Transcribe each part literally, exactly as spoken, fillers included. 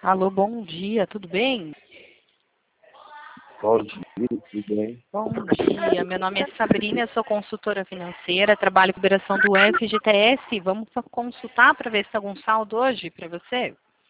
Alô, bom dia, tudo bem? Bom dia, tudo bem? Bom dia, meu nome é Sabrina, eu sou consultora financeira, trabalho com liberação do F G T S. Vamos consultar para ver se tem algum saldo hoje para você?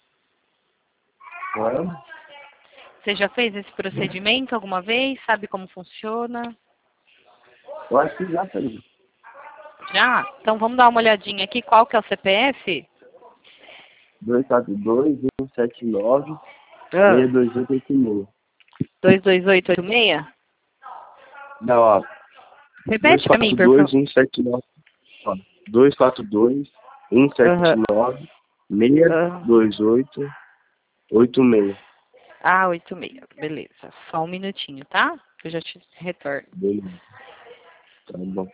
Claro. Você já fez esse procedimento alguma vez? Sabe como funciona? Eu acho que já fez. Já? Então vamos dar uma olhadinha aqui. Qual que é o C P F? dois quatro dois, um sete nove, Ah. seis dois oito oito seis. dois dois oito oito seis? Não, ó. Repete para mim, por favor. dois quatro dois, um sete nove. Ó. dois quatro dois, um sete nove, seis dois oito oito seis. Ah, oito seis. Beleza. Só um minutinho, tá? Eu já te retorno. Beleza. Tá bom.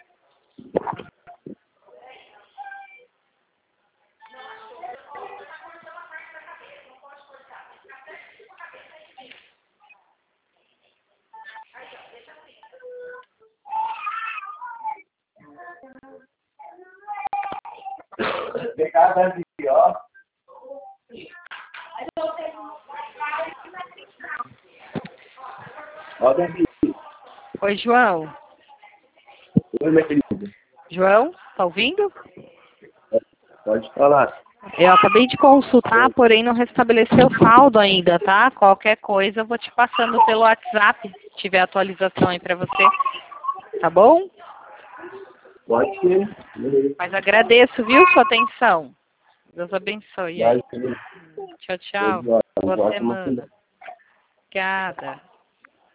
Pegada aqui, ó. Ó, Davi. Oi, João. Oi, minha querida. João, tá ouvindo? Pode falar. Eu acabei de consultar, porém não restabeleceu o saldo ainda, tá? Qualquer coisa eu vou te passando pelo WhatsApp, se tiver atualização aí pra você. Tá bom? Pode ser. Beleza. Mas agradeço, viu, sua atenção. Deus abençoe aí. Vai, Tchau, tchau. Boa Boa semana. semana. Obrigada.